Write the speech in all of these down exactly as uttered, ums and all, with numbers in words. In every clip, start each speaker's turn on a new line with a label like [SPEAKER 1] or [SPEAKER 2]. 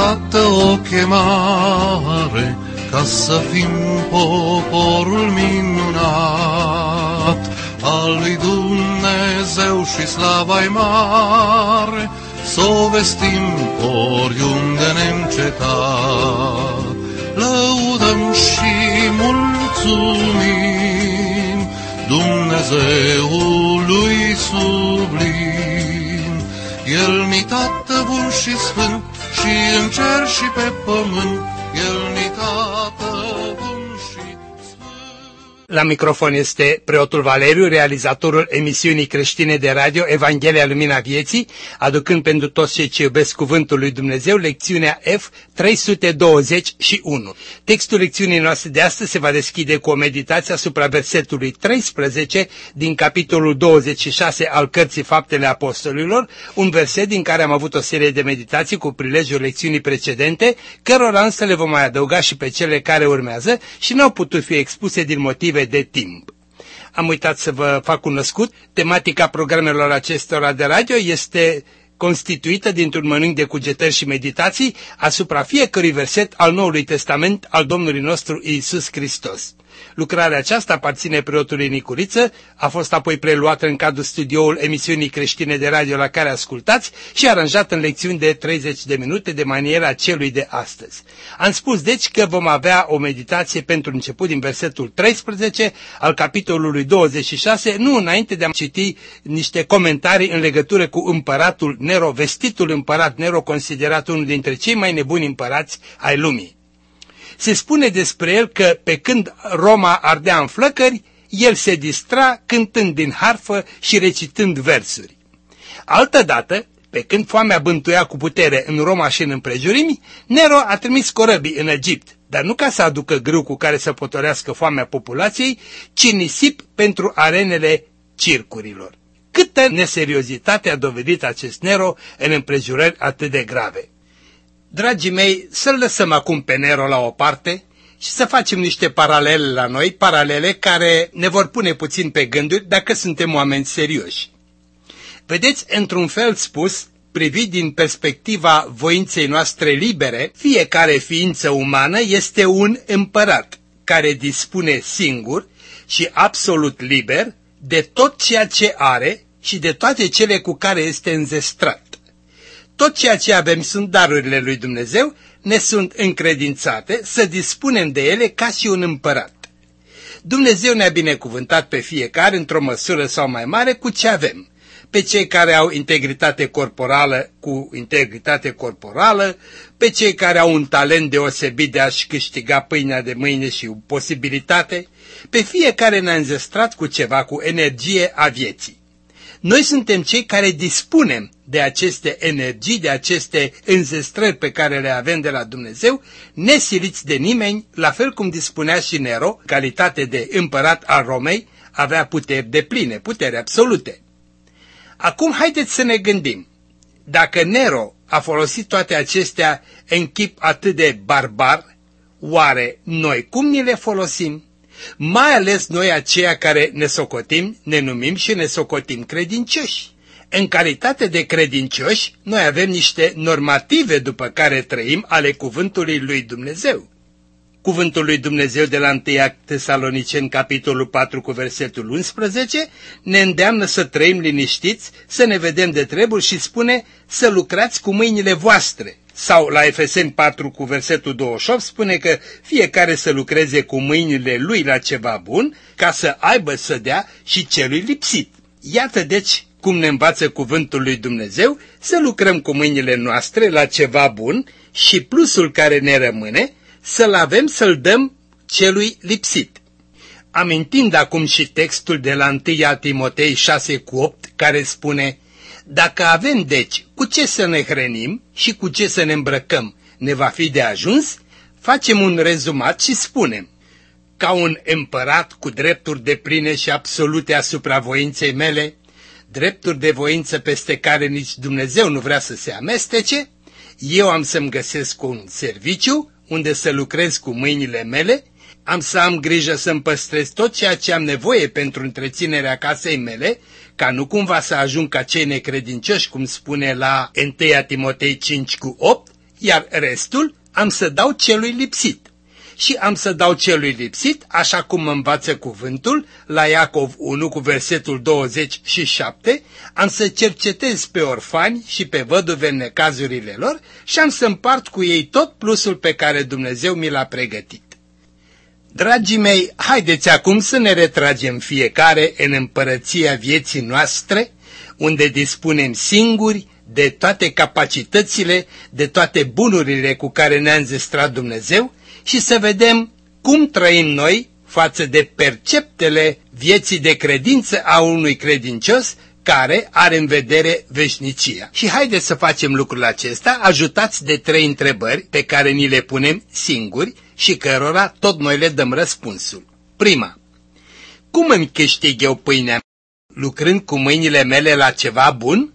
[SPEAKER 1] dată o chemare ca să fim poporul minunat al lui Dumnezeu și slava-i mare, s-o vestim oriunde ne-ncetat. Lăudăm și mulțumim Dumnezeului sublim. El-ni Tată bun și sfânt, și în cer și pe pământ, El-ni Tată bun și sfânt.
[SPEAKER 2] La microfon este preotul Valeriu, realizatorul emisiunii creștine de radio Evanghelia Lumina Vieții, aducând pentru toți cei ce iubesc Cuvântul lui Dumnezeu lecțiunea F trei sute douăzeci și unu. Textul lecțiunii noastre de astăzi se va deschide cu o meditație asupra versetului treisprezece din capitolul douăzeci și șase al Cărții Faptele Apostolilor, un verset din care am avut o serie de meditații cu prilejul lecțiunii precedente, cărora însă le vom mai adăuga și pe cele care urmează și n-au putut fi expuse din motive de timp. Am uitat să vă fac cunoscut, tematica programelor acestora de radio este constituită dintr-un mănânc de cugetări și meditații asupra fiecărui verset al Noului Testament al Domnului nostru Iisus Hristos. Lucrarea aceasta aparține preotului Nicuriță, a fost apoi preluată în cadrul studioul emisiunii creștine de radio la care ascultați și aranjată în lecțiuni de treizeci de minute de maniera celui de astăzi. Am spus deci că vom avea o meditație pentru început din versetul treisprezece al capitolului douăzeci și șase, nu înainte de a citi niște comentarii în legătură cu împăratul Nero, vestitul împărat Nero, considerat unul dintre cei mai nebuni împărați ai lumii. Se spune despre el că pe când Roma ardea în flăcări, el se distra cântând din harfă și recitând versuri. Altădată, pe când foamea bântuia cu putere în Roma și în împrejurimi, Nero a trimis corăbii în Egipt, dar nu ca să aducă grâu cu care să potorească foamea populației, ci nisip pentru arenele circurilor. Câtă neseriozitate a dovedit acest Nero în împrejurări atât de grave. Dragii mei, să-l lăsăm acum pe Nero la o parte și să facem niște paralele la noi, paralele care ne vor pune puțin pe gânduri dacă suntem oameni serioși. Vedeți, într-un fel spus, privit din perspectiva voinței noastre libere, fiecare ființă umană este un împărat care dispune singur și absolut liber de tot ceea ce are și de toate cele cu care este înzestrat. Tot ceea ce avem sunt darurile lui Dumnezeu, ne sunt încredințate să dispunem de ele ca și un împărat. Dumnezeu ne-a binecuvântat pe fiecare într-o măsură sau mai mare cu ce avem. Pe cei care au integritate corporală cu integritate corporală, pe cei care au un talent deosebit de a-și câștiga pâinea de mâine și o posibilitate, pe fiecare ne-a înzestrat cu ceva, cu energie a vieții. Noi suntem cei care dispunem de aceste energii, de aceste înzestrări pe care le avem de la Dumnezeu, nesiliți de nimeni, la fel cum dispunea și Nero, calitate de împărat al Romei, avea puteri depline, puteri absolute. Acum haideți să ne gândim, dacă Nero a folosit toate acestea în chip atât de barbar, oare noi cum ni le folosim? Mai ales noi aceia care ne socotim, ne numim și ne socotim credincioși. În calitate de credincioși, noi avem niște normative după care trăim ale cuvântului lui Dumnezeu. Cuvântul lui Dumnezeu de la întâi Tesaloniceni, capitolul patru, cu versetul unsprezece, ne îndeamnă să trăim liniștiți, să ne vedem de treburi și spune să lucrați cu mâinile voastre. Sau la Efeseni patru cu versetul douăzeci și opt spune că fiecare să lucreze cu mâinile lui la ceva bun, ca să aibă să dea și celui lipsit. Iată deci cum ne învață cuvântul lui Dumnezeu să lucrăm cu mâinile noastre la ceva bun și plusul care ne rămâne să-l avem să-l dăm celui lipsit. Amintind acum și textul de la întâi Timotei șase cu opt care spune: dacă avem deci cu ce să ne hrănim și cu ce să ne îmbrăcăm, ne va fi de ajuns, facem un rezumat și spunem: ca un împărat cu drepturi depline și absolute asupra voinței mele, drepturi de voință peste care nici Dumnezeu nu vrea să se amestece, eu am să-mi găsesc un serviciu unde să lucrez cu mâinile mele, am să am grijă să-mi păstrez tot ceea ce am nevoie pentru întreținerea casei mele, ca nu cumva să ajung ca cei necredincioși, cum spune la întâi Timotei cinci cu opt, iar restul am să dau celui lipsit. Și am să dau celui lipsit, așa cum mă învață cuvântul, la Iacov unu cu versetul douăzeci și șapte, am să cercetez pe orfani și pe văduve în necazurile lor și am să împart cu ei tot plusul pe care Dumnezeu mi l-a pregătit. Dragii mei, haideți acum să ne retragem fiecare în împărăția vieții noastre, unde dispunem singuri de toate capacitățile, de toate bunurile cu care ne-a înzestrat Dumnezeu, și să vedem cum trăim noi față de perceptele vieții de credință a unui credincios care are în vedere veșnicia. Și haideți să facem lucrul acesta ajutați de trei întrebări pe care ni le punem singuri și cărora tot noi le dăm răspunsul. Prima: cum îmi câștig eu pâinea? Lucrând cu mâinile mele la ceva bun?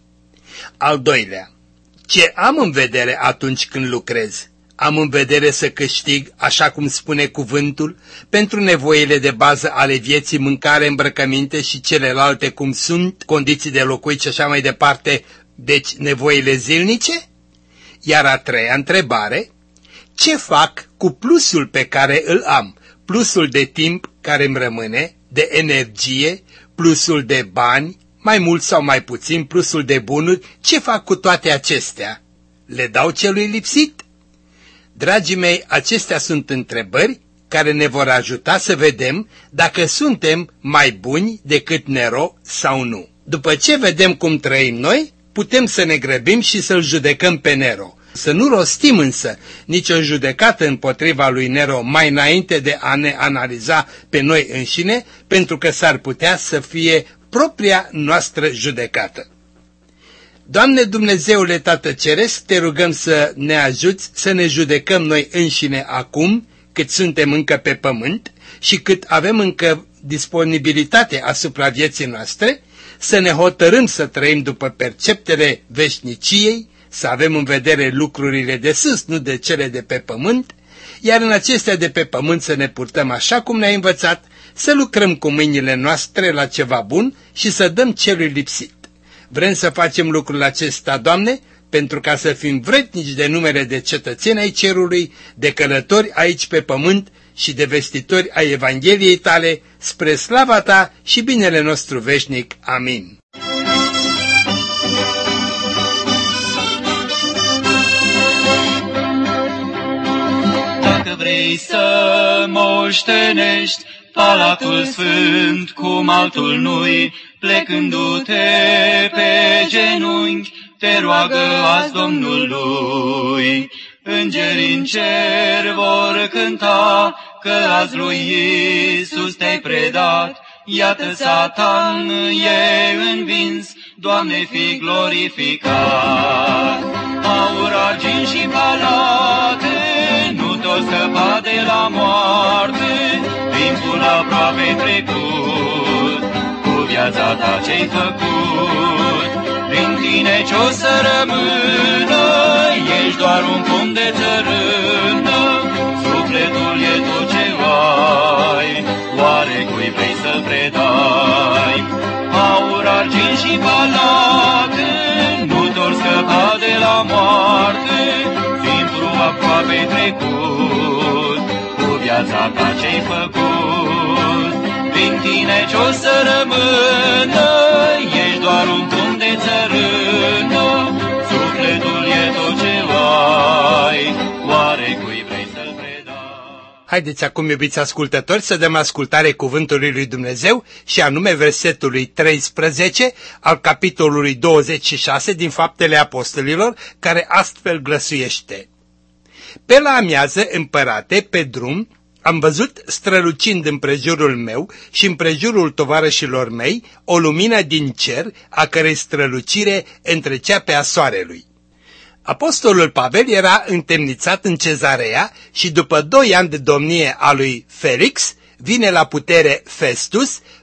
[SPEAKER 2] Al doilea: ce am în vedere atunci când lucrez? Am în vedere să câștig, așa cum spune cuvântul, pentru nevoile de bază ale vieții, mâncare, îmbrăcăminte și celelalte cum sunt, condiții de locuit și așa mai departe, deci nevoile zilnice? Iar a treia întrebare: ce fac cu plusul pe care îl am? Plusul de timp care îmi rămâne, de energie, plusul de bani, mai mult sau mai puțin, plusul de bunuri, ce fac cu toate acestea? Le dau celui lipsit? Dragii mei, acestea sunt întrebări care ne vor ajuta să vedem dacă suntem mai buni decât Nero sau nu. După ce vedem cum trăim noi, putem să ne grăbim și să-l judecăm pe Nero. Să nu rostim însă nicio judecată împotriva lui Nero mai înainte de a ne analiza pe noi înșine, pentru că s-ar putea să fie propria noastră judecată. Doamne Dumnezeule Tată Ceresc, te rugăm să ne ajuți să ne judecăm noi înșine acum, cât suntem încă pe pământ și cât avem încă disponibilitate asupra vieții noastre, să ne hotărâm să trăim după perceptele veșniciei, să avem în vedere lucrurile de sus, nu de cele de pe pământ, iar în acestea de pe pământ să ne purtăm așa cum ne-ai învățat, să lucrăm cu mâinile noastre la ceva bun și să dăm celui lipsit. Vrem să facem lucrul acesta, Doamne, pentru ca să fim vrednici de numele de cetățeni ai cerului, de călători aici pe pământ și de vestitori ai Evangheliei Tale, spre slava Ta și binele nostru veșnic. Amin.
[SPEAKER 3] Dacă vrei să moștenești Palatul Sfânt cum altul nu-i, plecându-te pe genunchi, te roagă azi Domnului. Îngerii în cer vor cânta că azi lui Iisus te-ai predat. Iată Satan e învins, Doamne fi glorificat. Aur, argint și palate nu te-o scăpa de la moarte, timpul aproape trecut, cu viața ta ce-ai făcut. Prin tine ce-o să rămână, ești doar un pumn de țărână, sufletul e tot ce ai, oare cui vrei să predai? Aur, argint și palate nu te-or scăpa de la moarte, timpul aproape trecut, cu viața ta ce-ai făcut. Din tine ce-o să rămână, ești doar un pumn de țărână, sufletul e tot ce ai, oare cui vrei să-l predai?
[SPEAKER 2] Haideți acum, iubiți ascultători, să dăm ascultare cuvântului lui Dumnezeu și anume versetului treisprezece al capitolului douăzeci și șase din Faptele Apostolilor, care astfel glăsuiește: Pe la amiază, împărate, pe drum, am văzut strălucind împrejurul meu și împrejurul tovarășilor mei o lumină din cer, a cărei strălucire întrecea pe a soarelui. Apostolul Pavel era întemnițat în Cezarea și după doi ani de domnie a lui Felix, vine la putere Festus,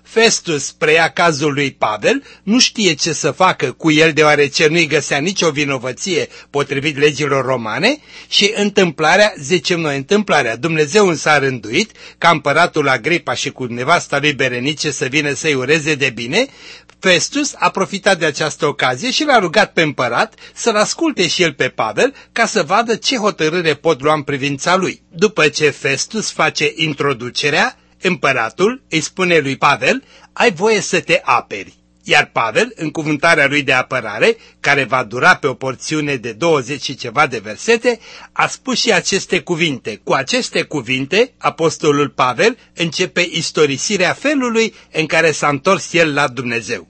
[SPEAKER 2] Festus preia cazul lui Pavel, nu știe ce să facă cu el deoarece nu-i găsea nicio vinovăție potrivit legilor romane și întâmplarea, zicem noi întâmplarea, Dumnezeu însă a rânduit ca împăratul Agripa și cu nevasta lui Berenice să vină să-i ureze de bine. Festus a profitat de această ocazie și l-a rugat pe împărat să-l asculte și el pe Pavel ca să vadă ce hotărâre pot lua în privința lui. După ce Festus face introducerea, împăratul îi spune lui Pavel: ai voie să te aperi. Iar Pavel, în cuvântarea lui de apărare, care va dura pe o porțiune de douăzeci și ceva de versete, a spus și aceste cuvinte. Cu aceste cuvinte, apostolul Pavel începe istorisirea felului în care s-a întors el la Dumnezeu.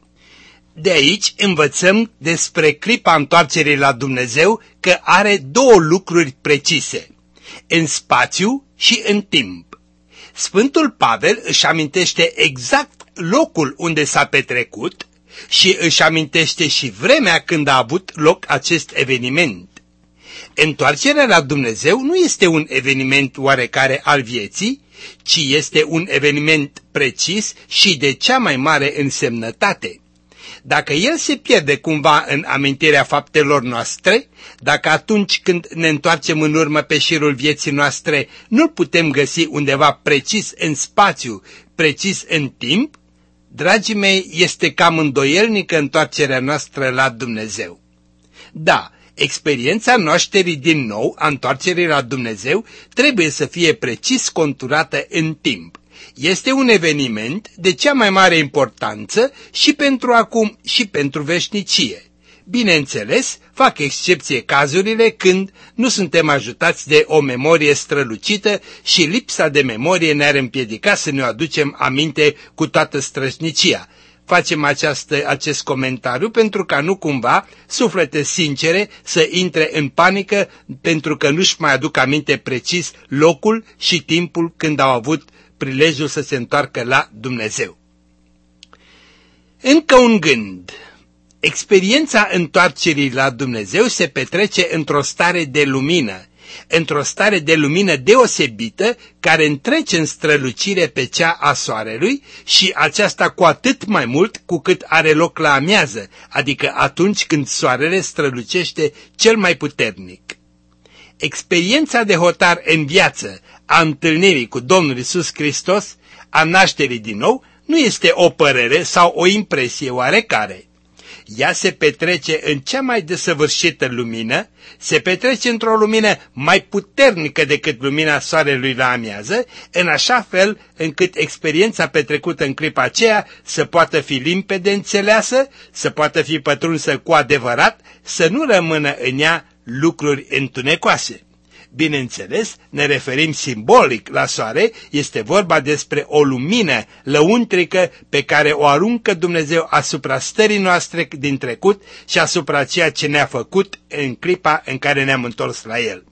[SPEAKER 2] De aici învățăm despre clipa întoarcerii la Dumnezeu că are două lucruri precise: în spațiu și în timp. Sfântul Pavel își amintește exact locul unde s-a petrecut și își amintește și vremea când a avut loc acest eveniment. Întoarcerea la Dumnezeu nu este un eveniment oarecare al vieții, ci este un eveniment precis și de cea mai mare însemnătate. Dacă el se pierde cumva în amintirea faptelor noastre, dacă atunci când ne întoarcem în urmă pe șirul vieții noastre nu-l putem găsi undeva precis în spațiu, precis în timp, dragii mei, este cam îndoielnică întoarcerea noastră la Dumnezeu. Da, experiența nașterii din nou, a întoarcerii la Dumnezeu, trebuie să fie precis conturată în timp. Este un eveniment de cea mai mare importanță și pentru acum și pentru veșnicie. Bineînțeles, fac excepție cazurile când nu suntem ajutați de o memorie strălucită și lipsa de memorie ne-ar împiedica să ne aducem aminte cu toată strășnicia. Facem această, acest comentariu pentru ca nu cumva suflete sincere să intre în panică pentru că nu-și mai aduc aminte precis locul și timpul când au avut prilejul să se întoarcă la Dumnezeu. Încă un gând. Experiența întoarcerii la Dumnezeu se petrece într-o stare de lumină, într-o stare de lumină deosebită care întrece în strălucire pe cea a soarelui și aceasta cu atât mai mult cu cât are loc la amiază, adică atunci când soarele strălucește cel mai puternic. Experiența de hotar în viață a întâlnirii cu Domnul Iisus Hristos, a nașterii din nou, nu este o părere sau o impresie oarecare. Ea se petrece în cea mai desăvârșită lumină, se petrece într-o lumină mai puternică decât lumina soarelui la amiază, în așa fel încât experiența petrecută în clipa aceea să poată fi limpede înțeleasă, să poată fi pătrunsă cu adevărat, să nu rămână în ea lucruri întunecoase. Bineînțeles, ne referim simbolic la soare, este vorba despre o lumină lăuntrică pe care o aruncă Dumnezeu asupra stării noastre din trecut și asupra ceea ce ne-a făcut în clipa în care ne-am întors la El.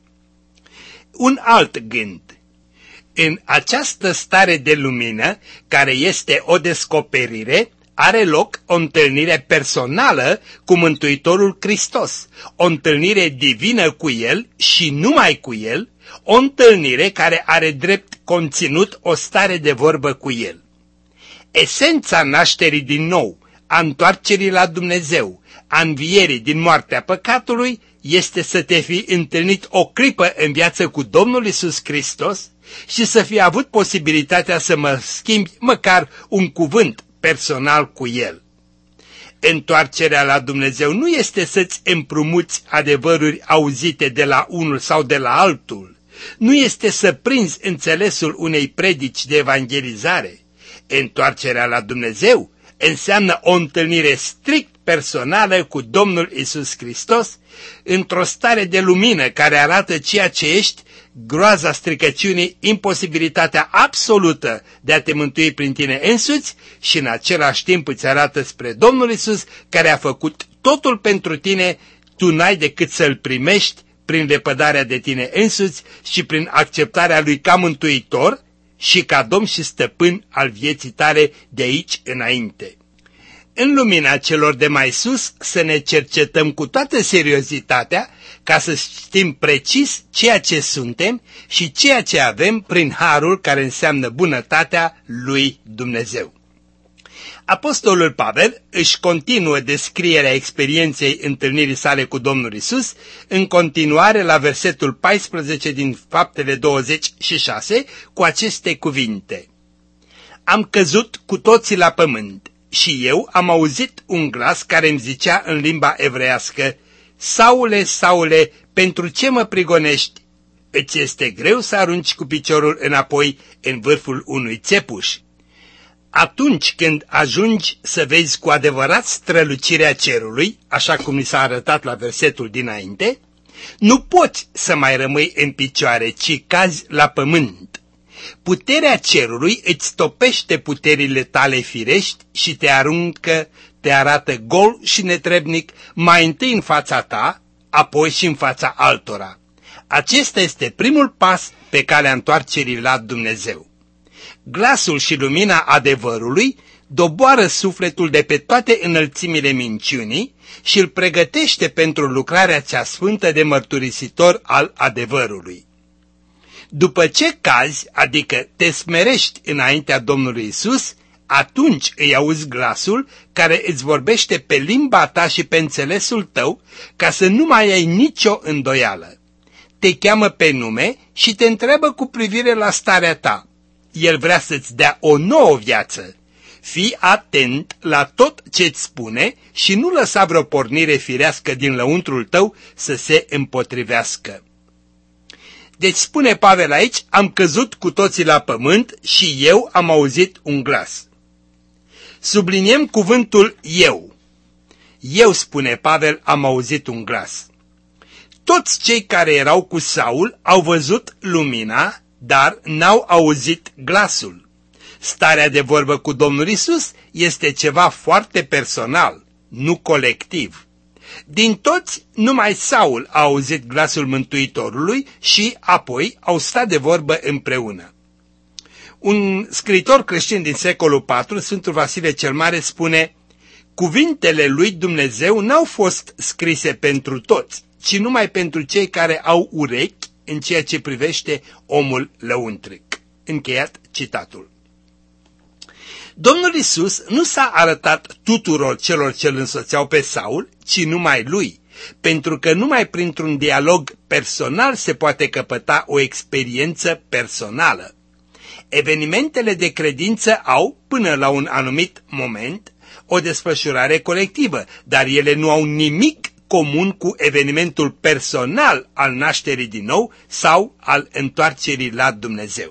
[SPEAKER 2] Un alt gând. În această stare de lumină, care este o descoperire, are loc o întâlnire personală cu Mântuitorul Hristos, o întâlnire divină cu El și numai cu El, o întâlnire care are drept conținut o stare de vorbă cu El. Esența nașterii din nou, a întoarcerii la Dumnezeu, a învierii din moartea păcatului, este să te fi întâlnit o clipă în viață cu Domnul Iisus Hristos și să fi avut posibilitatea să mă schimbi măcar un cuvânt personal cu El. Întoarcerea la Dumnezeu nu este să-ți împrumuți adevăruri auzite de la unul sau de la altul, nu este să prinzi înțelesul unei predici de evangelizare. Întoarcerea la Dumnezeu înseamnă o întâlnire strict personală cu Domnul Iisus Hristos, într-o stare de lumină care arată ceea ce ești, groaza stricăciunii, imposibilitatea absolută de a te mântui prin tine însuți și în același timp îți arată spre Domnul Iisus care a făcut totul pentru tine, tu n-ai decât să-L primești prin lepădarea de tine însuți și prin acceptarea Lui ca mântuitor și ca Domn și Stăpân al vieții tale de aici înainte. În lumina celor de mai sus să ne cercetăm cu toată seriozitatea ca să știm precis ceea ce suntem și ceea ce avem prin harul care înseamnă bunătatea lui Dumnezeu. Apostolul Pavel își continuă descrierea experienței întâlnirii sale cu Domnul Isus în continuare la versetul paisprezece din Faptele douăzeci și șase cu aceste cuvinte. Am căzut cu toții la pământ și eu am auzit un glas care îmi zicea în limba evreiască, Saule, Saule, pentru ce mă prigonești? Îți este greu să arunci cu piciorul înapoi în vârful unui țepuș. Atunci când ajungi să vezi cu adevărat strălucirea cerului, așa cum ni s-a arătat la versetul dinainte, nu poți să mai rămâi în picioare, ci cazi la pământ. Puterea cerului îți topește puterile tale firești și te aruncă, te arată gol și netrebnic, mai întâi în fața ta, apoi și în fața altora. Acesta este primul pas pe calea întoarcerii la Dumnezeu. Glasul și lumina adevărului doboară sufletul de pe toate înălțimile minciunii și îl pregătește pentru lucrarea cea sfântă de mărturisitor al adevărului. După ce cazi, adică te smerești înaintea Domnului Isus, atunci îi auzi glasul care îți vorbește pe limba ta și pe înțelesul tău, ca să nu mai ai nicio îndoială. Te cheamă pe nume și te întreabă cu privire la starea ta. El vrea să-ți dea o nouă viață. Fii atent la tot ce-ți spune și nu lăsa vreo pornire firească din lăuntrul tău să se împotrivească. Deci spune Pavel aici, am căzut cu toții la pământ și eu am auzit un glas. Subliniem cuvântul eu. Eu, spune Pavel, am auzit un glas. Toți cei care erau cu Saul au văzut lumina, dar n-au auzit glasul. Starea de vorbă cu Domnul Isus este ceva foarte personal, nu colectiv. Din toți, numai Saul a auzit glasul Mântuitorului și apoi au stat de vorbă împreună. Un scriitor creștin din secolul patru, Sfântul Vasile cel Mare, spune: cuvintele lui Dumnezeu n-au fost scrise pentru toți, ci numai pentru cei care au urechi în ceea ce privește omul lăuntric. Încheiat citatul. Domnul Isus nu s-a arătat tuturor celor ce îl însoțeau pe Saul, ci numai lui, pentru că numai printr-un dialog personal se poate căpăta o experiență personală. Evenimentele de credință au, până la un anumit moment, o desfășurare colectivă, dar ele nu au nimic comun cu evenimentul personal al nașterii din nou sau al întoarcerii la Dumnezeu.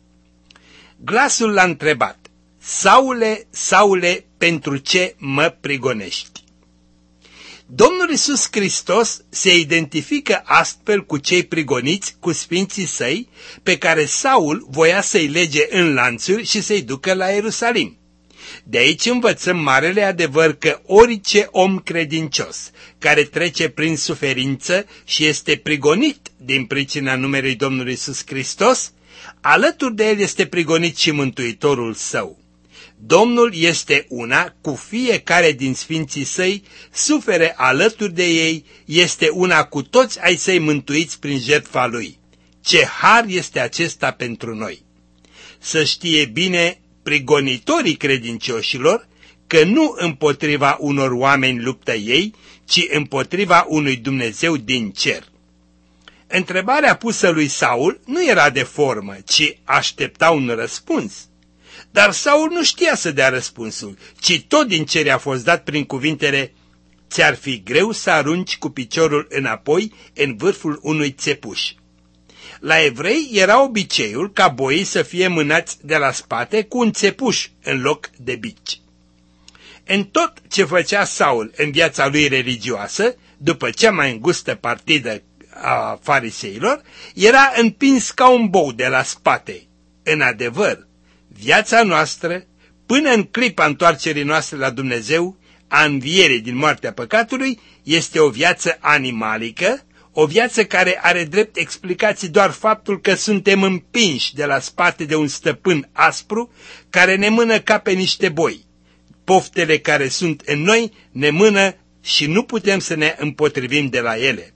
[SPEAKER 2] Glasul l-a întrebat: Saule, Saule, pentru ce mă prigonești? Domnul Iisus Hristos se identifică astfel cu cei prigoniți, cu sfinții săi, pe care Saul voia să-i lege în lanțuri și să-i ducă la Ierusalim. De aici învățăm marele adevăr că orice om credincios care trece prin suferință și este prigonit din pricina numelui Domnului Iisus Hristos, alături de el este prigonit și Mântuitorul său. Domnul este una cu fiecare din sfinții săi, sufere alături de ei, este una cu toți ai săi mântuiți prin jertfa lui. Ce har este acesta pentru noi! Să știe bine prigonitorii credincioșilor că nu împotriva unor oameni luptă ei, ci împotriva unui Dumnezeu din cer. Întrebarea pusă lui Saul nu era de formă, ci aștepta un răspuns. Dar Saul nu știa să dea răspunsul, ci tot din cer a fost dat prin cuvintele: ți-ar fi greu să arunci cu piciorul înapoi în vârful unui țepuș. La evrei era obiceiul ca boii să fie mânați de la spate cu un țepuș în loc de bici. În tot ce făcea Saul în viața lui religioasă, după cea mai îngustă partidă a fariseilor, era împins ca un bou de la spate. În adevăr, viața noastră, până în clipa întoarcerii noastre la Dumnezeu, a învierii din moartea păcatului, este o viață animalică, o viață care are drept explicații doar faptul că suntem împinși de la spate de un stăpân aspru care ne mână ca pe niște boi. Poftele care sunt în noi ne mână și nu putem să ne împotrivim de la ele.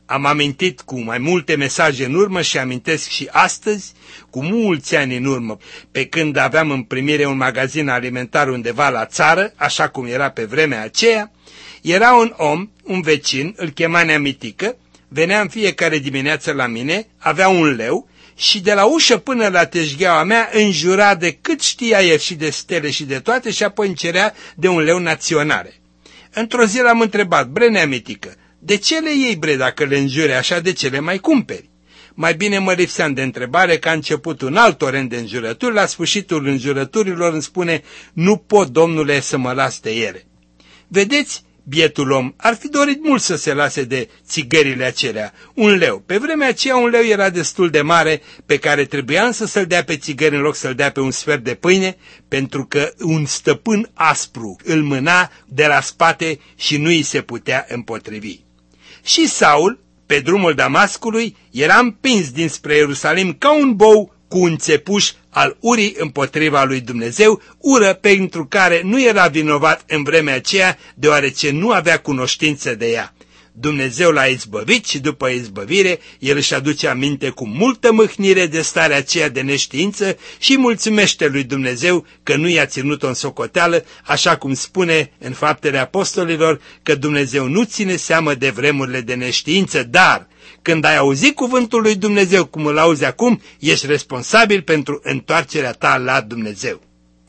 [SPEAKER 2] Am amintit cu mai multe mesaje în urmă și amintesc și astăzi, cu mulți ani în urmă, pe când aveam în primire un magazin alimentar undeva la țară, așa cum era pe vremea aceea, era un om, un vecin, îl chema Neamitică, venea în fiecare dimineață la mine, avea un leu și de la ușă până la teșgheaua mea înjura de cât știa el și de stele și de toate și apoi îmi cerea de un leu naționare. Într-o zi l-am întrebat: bre, Neamitică, de ce le iei, bre, dacă le înjure așa, de ce le mai cumperi? Mai bine mă lipseam de întrebare că a început un alt torent de înjurături, la sfârșitul înjurăturilor îmi spune: nu pot, domnule, să mă las de ele. Vedeți, bietul om ar fi dorit mult să se lase de țigările acelea. Un leu. Pe vremea aceea un leu era destul de mare, pe care trebuia însă să-l dea pe țigări în loc să-l dea pe un sfert de pâine, pentru că un stăpân aspru îl mâna de la spate și nu îi se putea împotrivi. Și Saul, pe drumul Damascului, era împins dinspre Ierusalim ca un bou cu un țepuș al urii împotriva lui Dumnezeu, ură pentru care nu era vinovat în vremea aceea, deoarece nu avea cunoștință de ea. Dumnezeu l-a izbăvit și după izbăvire, el își aduce aminte cu multă mâhnire de starea aceea de neștiință și mulțumește lui Dumnezeu că nu i-a ținut-o în socoteală, așa cum spune în Faptele Apostolilor că Dumnezeu nu ține seamă de vremurile de neștiință, dar când ai auzit cuvântul lui Dumnezeu cum îl auzi acum, ești responsabil pentru întoarcerea ta la Dumnezeu.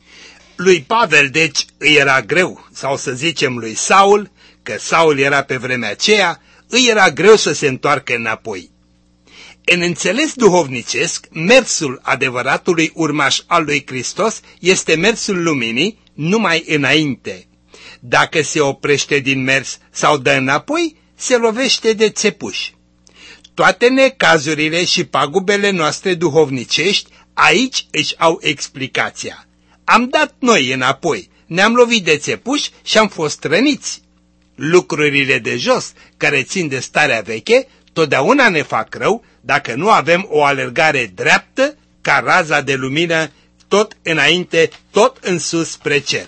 [SPEAKER 2] Lui Pavel, deci, îi era greu, sau să zicem lui Saul, că Saul era pe vremea aceea, îi era greu să se întoarcă înapoi. În înțeles duhovnicesc, mersul adevăratului urmaș al lui Hristos este mersul luminii numai înainte. Dacă se oprește din mers sau dă înapoi, se lovește de țepuși. Toate necazurile și pagubele noastre duhovnicești aici își au explicația. Am dat noi înapoi, ne-am lovit de țepuși și am fost răniți. Lucrurile de jos, care țin de starea veche, totdeauna ne fac rău dacă nu avem o alergare dreaptă ca raza de lumină, tot înainte, tot în sus spre cer.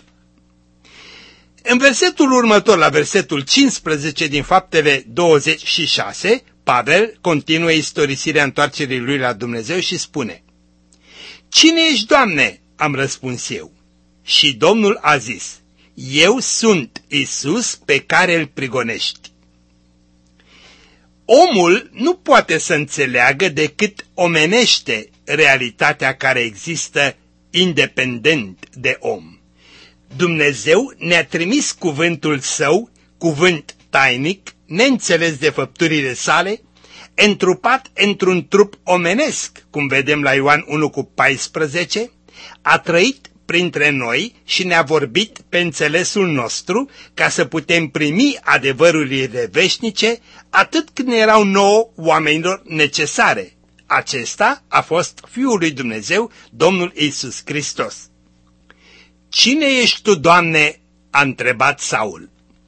[SPEAKER 2] În versetul următor, la versetul cincisprezece din Faptele douăzeci și șase, Pavel continuă istorisirea întoarcerii lui la Dumnezeu și spune: Cine ești, Doamne? Am răspuns eu. Și Domnul a zis: Eu sunt Iisus pe care îl prigonești. Omul nu poate să înțeleagă decât omenește realitatea care există independent de om. Dumnezeu ne-a trimis cuvântul său, cuvânt tainic, neînțeles de făpturile sale, întrupat într-un trup omenesc, cum vedem la Ioan unu cu paisprezece, a trăit printre noi și ne-a vorbit pe înțelesul nostru ca să putem primi adevărurile veșnice atât când erau nouă oamenilor necesare. Acesta a fost Fiul lui Dumnezeu, Domnul Iisus Hristos. Cine ești tu, Doamne? A întrebat Saul.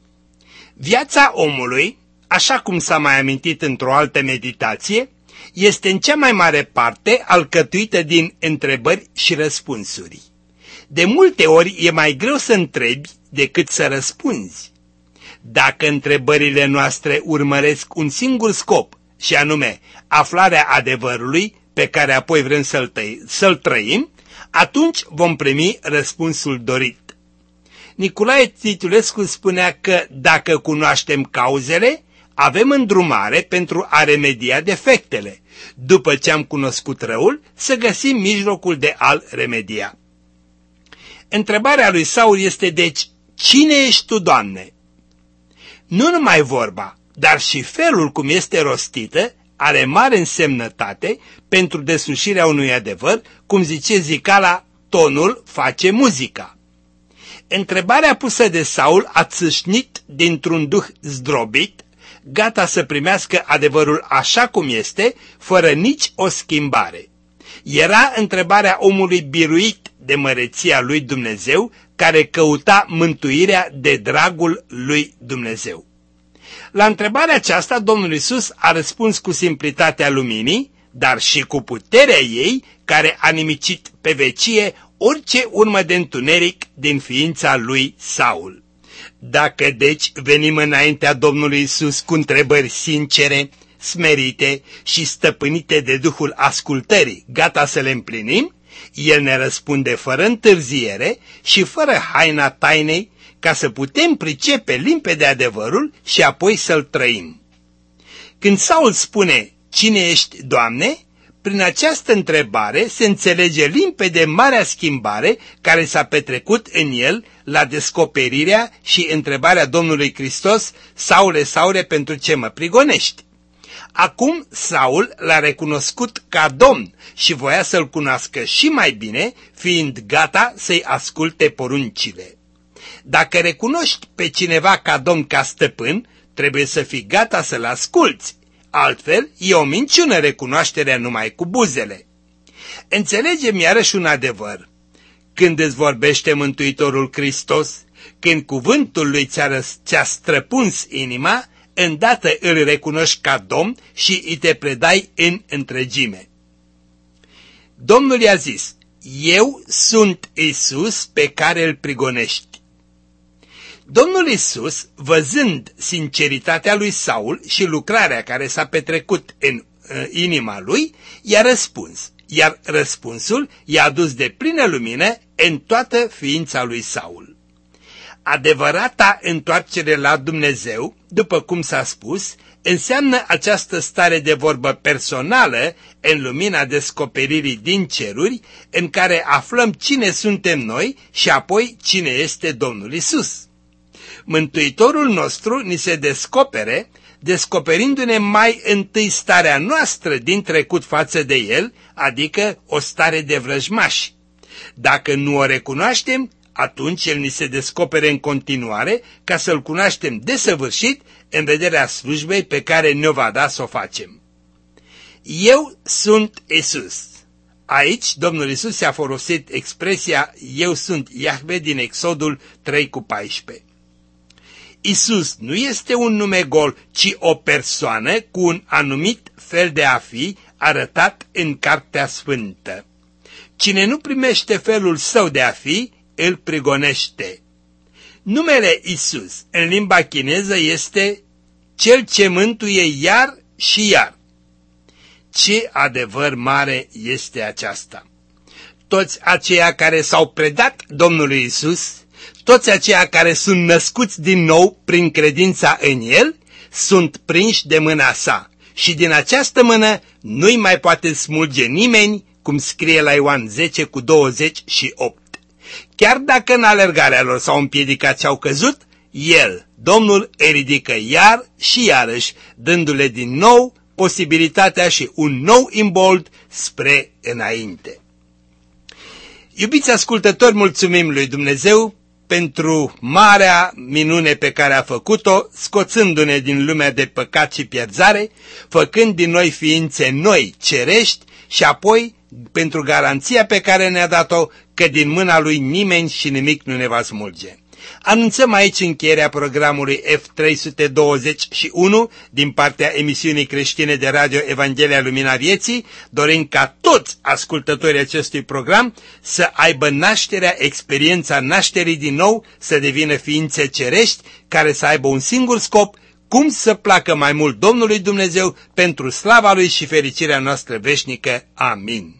[SPEAKER 2] Viața omului, așa cum s-a mai amintit într-o altă meditație, este în cea mai mare parte alcătuită din întrebări și răspunsuri. De multe ori e mai greu să întrebi decât să răspunzi. Dacă întrebările noastre urmăresc un singur scop, și anume aflarea adevărului pe care apoi vrem să-l, să-l trăim, atunci vom primi răspunsul dorit. Nicolae Titulescu spunea că dacă cunoaștem cauzele, avem îndrumare pentru a remedia defectele. După ce am cunoscut răul, să găsim mijlocul de a-l remedia. Întrebarea lui Saul este deci: cine ești tu, Doamne? Nu numai vorba, dar și felul cum este rostită are mare însemnătate pentru deslușirea unui adevăr, cum zice zicala, tonul face muzica. Întrebarea pusă de Saul a țâșnit dintr-un duh zdrobit, gata să primească adevărul așa cum este, fără nici o schimbare. Era întrebarea omului biruit de măreția lui Dumnezeu, care căuta mântuirea de dragul lui Dumnezeu. La întrebarea aceasta, Domnul Iisus a răspuns cu simplitatea luminii, dar și cu puterea ei, care a nimicit pe vecie orice urmă de întuneric din ființa lui Saul. Dacă deci venim înaintea Domnului Iisus cu întrebări sincere, smerite și stăpânite de Duhul ascultării, gata să le împlinim, El ne răspunde fără întârziere și fără haina tainei, ca să putem pricepe limpede adevărul și apoi să-l trăim. Când Saul spune, cine ești, Doamne? Prin această întrebare se înțelege limpede marea schimbare care s-a petrecut în el la descoperirea și întrebarea Domnului Hristos, Saule, Saule, pentru ce mă prigonești? Acum Saul l-a recunoscut ca Domn și voia să-l cunoască și mai bine, fiind gata să-i asculte poruncile. Dacă recunoști pe cineva ca Domn, ca stăpân, trebuie să fii gata să-l asculți. Altfel, e o minciună recunoașterea numai cu buzele. Înțelegem iarăși un adevăr. Când îți vorbește Mântuitorul Hristos, când cuvântul lui ți-a, ți-a străpuns inima, îndată îl recunoști ca Domn și îi te predai în întregime. Domnul i-a zis, eu sunt Iisus pe care îl prigonești. Domnul Iisus, văzând sinceritatea lui Saul și lucrarea care s-a petrecut în uh, inima lui, i-a răspuns, iar răspunsul i-a adus de plină lumină în toată ființa lui Saul. Adevărata întoarcere la Dumnezeu, după cum s-a spus, înseamnă această stare de vorbă personală în lumina descoperirii din ceruri, în care aflăm cine suntem noi și apoi cine este Domnul Iisus. Mântuitorul nostru ni se descopere, descoperindu-ne mai întâi starea noastră din trecut față de El, adică o stare de vrăjmași. Dacă nu o recunoaștem, atunci El ni se descopere în continuare ca să-L cunoaștem desăvârșit în vederea slujbei pe care ne-o va da să o facem. Eu sunt Iisus. Aici Domnul Iisus a folosit expresia Eu sunt Iahve din Exodul trei cu paisprezece. Iisus nu este un nume gol, ci o persoană cu un anumit fel de a fi arătat în Cartea Sfântă. Cine nu primește felul său de a fi, îl prigonește. Numele Iisus în limba chineză este Cel ce mântuie iar și iar. Ce adevăr mare este aceasta! Toți aceia care s-au predat Domnului Iisus, toți aceia care sunt născuți din nou prin credința în El, sunt prinși de mâna sa și din această mână nu-i mai poate smulge nimeni, cum scrie la Ioan zece cu douăzeci și opt. Chiar dacă în alergarea lor s-au împiedicat și au căzut, El, Domnul, îi ridică iar și iarăși, dându-le din nou posibilitatea și un nou imbold spre înainte. Iubiți ascultători, mulțumim lui Dumnezeu pentru marea minune pe care a făcut-o, scoțându-ne din lumea de păcat și pierzare, făcând din noi ființe noi, cerești, și apoi pentru garanția pe care ne-a dat-o că din mâna Lui nimeni și nimic nu ne va smulge. Anunțăm aici încheierea programului F trei sute douăzeci și unu din partea emisiunii creștine de radio Evanghelia Lumina Vieții, dorind ca toți ascultătorii acestui program să aibă nașterea, experiența nașterii din nou, să devină ființe cerești, care să aibă un singur scop, cum să placă mai mult Domnului Dumnezeu pentru slava Lui și fericirea noastră veșnică. Amin.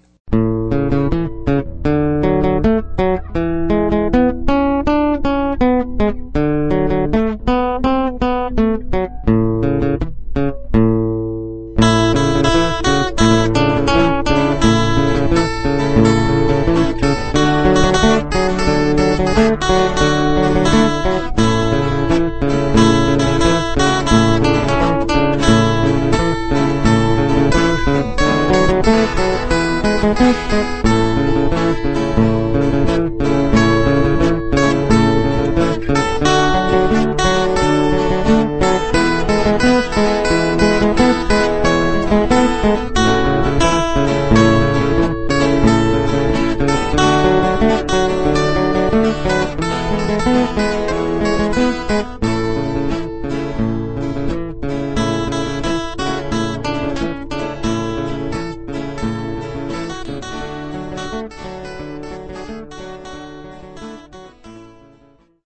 [SPEAKER 4] Thank you.